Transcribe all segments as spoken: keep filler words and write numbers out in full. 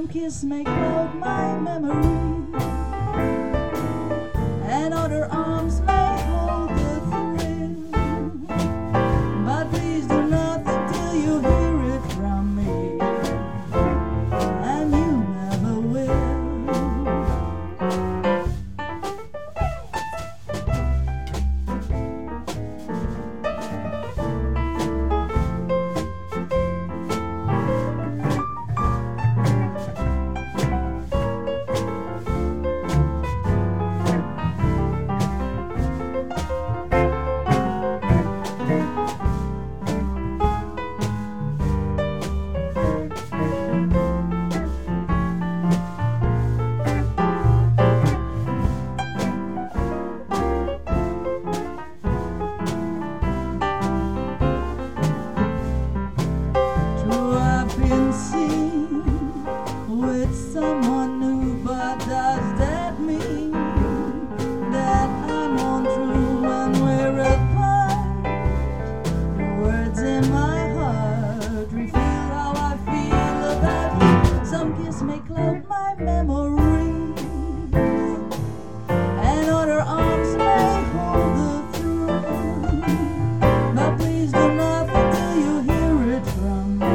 Some kiss may cloud my memory, and other arms may hold the thrill. But please do nothing till you hear it from me, and you never will. With someone new, but does that mean that I'm untrue when we're apart? The words in my heart reveal how I feel about you. Some kiss may cloud my memories, and other arms may hold the truth. But please do nothing till you hear it from me,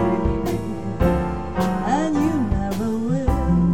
and you never will.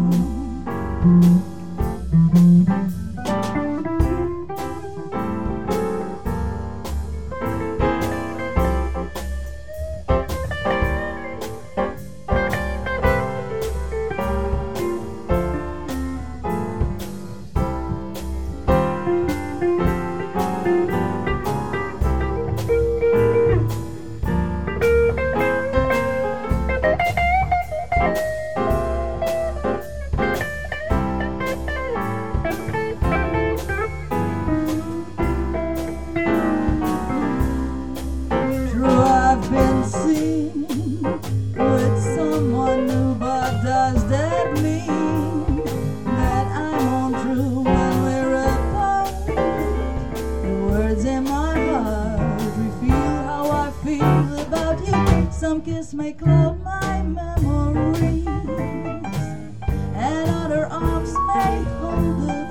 Been seen with someone new, but does that mean that I'm untrue when we're apart? The words in my heart reveal how I feel about you. Some kiss may cloud my memories, and other arms may hold the